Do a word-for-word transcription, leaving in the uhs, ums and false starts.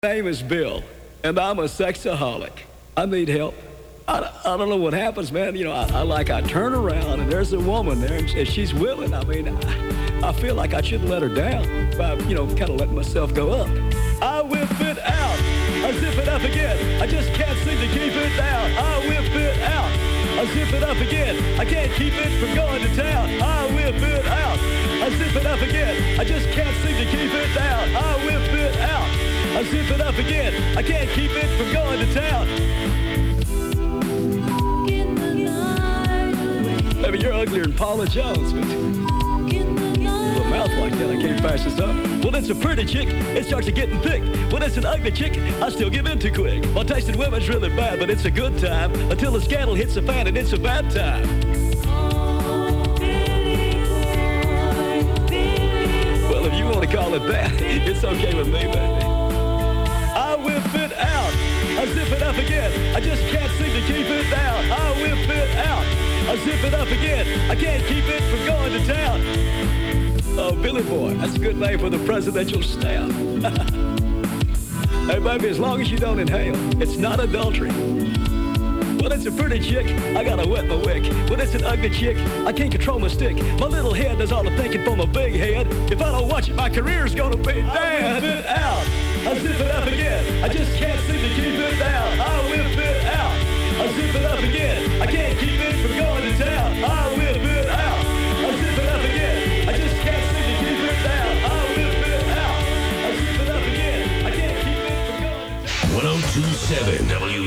My name is Bill, and I'm a sexaholic. I need help. I, I don't know what happens, man. You know, I, I like, I turn around, and there's a woman there, and, and she's willing. I mean, I, I feel like I shouldn't let her down by, you know, kind of letting myself go up. I whip it out. I zip it up again. I just can't seem to keep it down. I whip it out. I zip it up again. I can't keep it from going to town. I whip it out. I zip it up again. I just can't seem to keep it down. I whip it out. I zip it up again. I can't keep it from going to town. Maybe you're uglier than Paula Jones, but with a mouth like that, I can't pass this up. Well, it's a pretty chick, it starts to getting thick. When it's an ugly chick, I still give in too quick. Well, tasting women's really bad, but it's a good time until the scandal hits the fan and it's a bad time. Well, if you want to call it that, it's okay with me, baby. I whip it out. I zip it up again. I just can't seem to keep it down. I whip it out. I zip it up again. I can't keep it from going to town. Oh, Billy Boy, that's a good name for the presidential staff. Hey, baby, as long as you don't inhale, it's not adultery. Well, it's a pretty chick, I gotta wet my wick. When it's an ugly chick, I can't control my stick. My little head does all the thinking for my big head. If I don't watch it, my career's gonna be dead. I whip it out. I zip it up again. I just can't seem to keep it down. I whip it out. I zip it up again. I can't keep it from going to town. I whip it out. I zip it up again. I just can't seem to keep it down. I whip it out. I zip it up again. I can't keep it from going to town. ten twenty-seven W